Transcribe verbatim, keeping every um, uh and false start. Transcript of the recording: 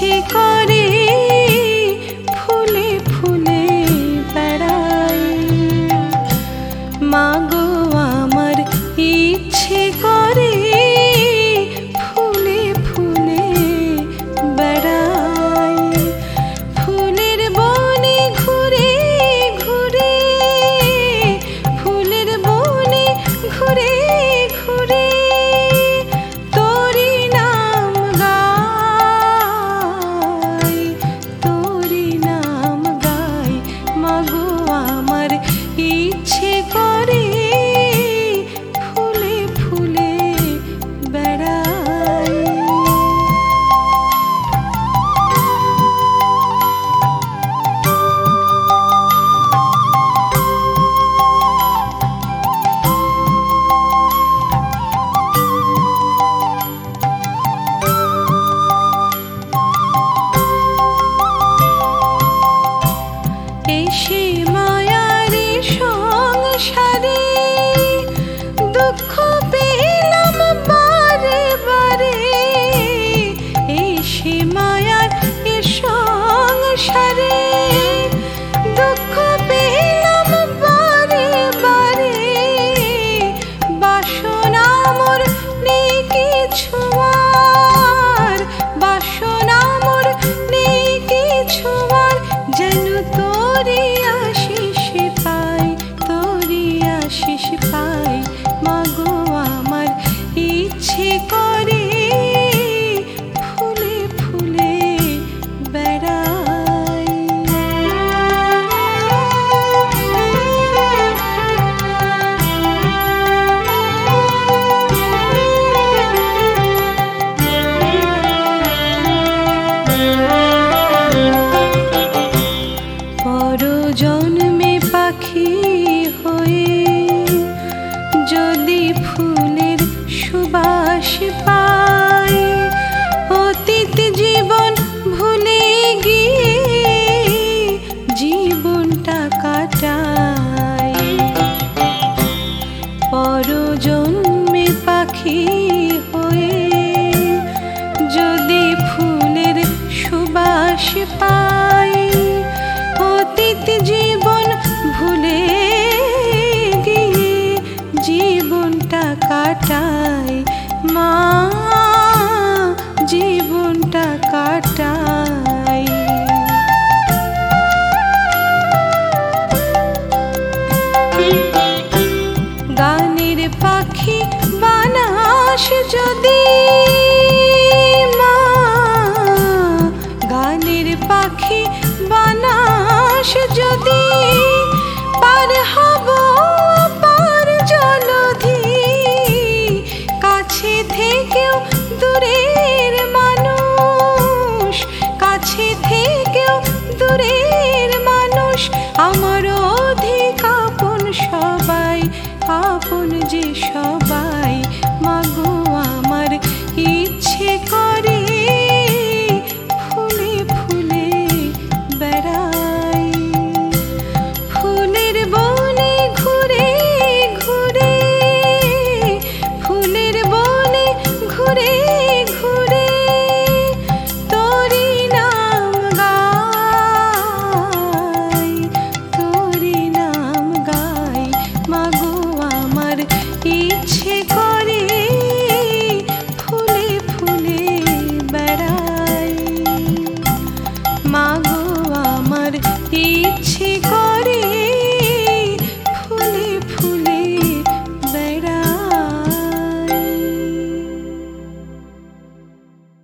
ইচ্ছে করে ফুলে ফুলে বেড়াই। মাগো আমার ইচ্ছে করে ফুলে ফুলে বেড়াই। ফুলের বনে ঘুরে ঘুরে, ফুলের বনে ঘুরে ঘুরে তোরি নাম গাই, তোরি নাম গাই। মাগো আমার ইচ্ছে করে ফুলে ফুলে বেড়াই। এসে মায়ারে সংসারে দুঃখ পেলাম বারে বারে। এসে মায়ার এ সংসারে দুঃখ পেলাম বারে বারে। বাসনা মোর নেই কিছু আর, বাসনা মোর নেই কিছু আর, যেন তোরি আশিস পাই, তোরি আশিস পাই। মাগো আমার ইচ্ছে করে ফুলে ফুলে বেড়াই। পরজন্মে পাখি হয়ে যদি ফুলের সুবাস পাই, অতীত জীবন ভুলে গিয়ে জীবনটা কাটাই। পরজন্মে পাখি হয়ে যদি ফুলের সুবাস পাই, অতীত জীবন ভুলে গিয়ে জীবনটা কাটাই। মা জীবনটা কাটাই। গানের পাখি বানাস যদি মা, গানের পাখি বানাস যদি, পার হব পার জলধি। কাছে থেকেও দূরের মানুষ, কাছে থেকেও দূরের মানুষ আমারও